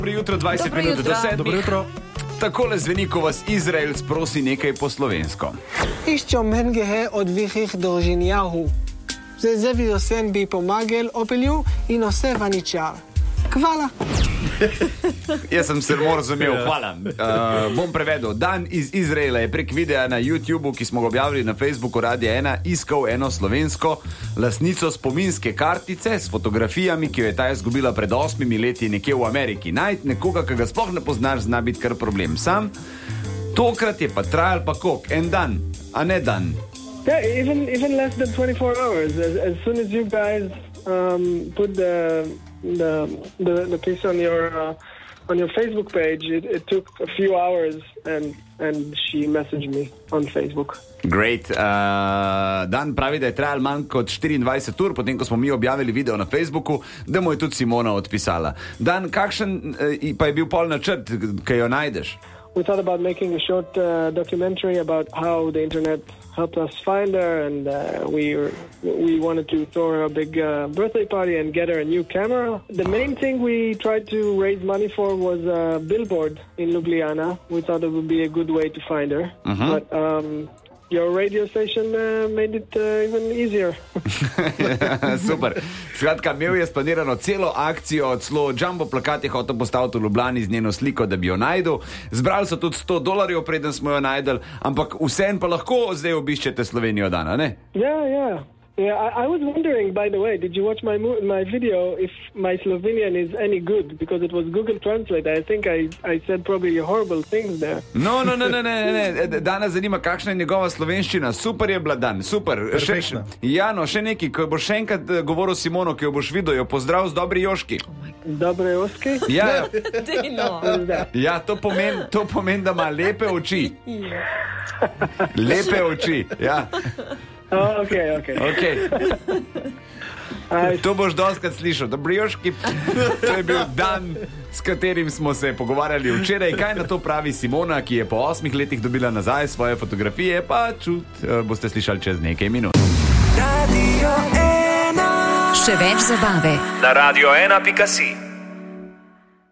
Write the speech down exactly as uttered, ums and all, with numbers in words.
Dobro jutro, dvajset Dobro minut jutro. do sedmih. Dobro jutro. Takole zveni, ko vas Izrael sprosi nekaj po slovensko. אישצ'ומן גאה עוד ויחיך דורג'יניהו. זה זבי יוסן בי פומגל אופליו אינוסה וניצ'ר. קבלה. Jaz sem se moral razumel, hvala. Uh, bom prevedel. Dan iz Izraela je prek videa na YouTubeu, ki smo ga objavili na Facebooku Radia ena, iskal eno slovensko lastnico spominske kartice s fotografijami, ki jo je ta izgubila pred osmimi leti nekje v Ameriki. Najti nekoga, ki ga sploh ne poznaš, zna biti kar problem. Sam, tokrat je pa trajal pa koliko? En dan, a ne dan. Yeah, even even less than twenty-four hours. As, as soon as you guys um, put the the the, the piece on your uh, on your Facebook page, it, it took a few hours, and and she messaged me on Facebook. Great. Uh, Dan pravi, da je trajal manj kot štiriindvajset ur, potem ko smo mi objavili video na Facebooku, da mu je tudi Simona odpisala. Dan, kakšen uh, pa je bil pol načrt, kaj jo najdeš? We thought about making a short uh, documentary about how the internet helped us find her, and uh, we were, we wanted to throw her a big uh, birthday party and get her a new camera. The main thing we tried to raise money for was a billboard in Ljubljana. We thought it would be a good way to find her, Uh-huh. but um, your radio station uh, made it uh, even easier. Super. Skratka, imel je splanirano celo akcijo, celo jumbo plakat je hotel postaviti v Ljubljani z njeno sliko, da bi jo najdel. Zbrali so tudi sto dolarjev, preden smo jo najdel, ampak vseeno pa lahko zdaj obiščete Slovenijo dana, ne? Yeah, yeah. Yeah, I, I was wondering, by the way, did you watch my mo- my video if my Slovenian is any good? Because it was Google Translate. I think I, I said probably horrible things there. No, no, no, ne, ne, ne, ne. Dana zanima, kakšna je njegova slovenščina. Super je bila, Dan, super. Še, Perfektna. ja, no, še nekaj, ko boš še enkrat eh, govoril Simono, ki jo boš videl, jo pozdrav z dobri Joški. Dobre oski? Ja, Dino. ja, to pomeni, to pomeni, da ima lepe oči. Lepe oči, ja. Oh, okay, okay. Okay. I, To boš dostkrat slišal. Dobri Joški, to je bil Dan, s katerim smo se pogovarjali včeraj. Kaj na to pravi Simona, ki je po osmih letih dobila nazaj svoje fotografije, pa čut, eh, boste slišali čez nekaj minut. Še več zabave. Na radio ena pika si.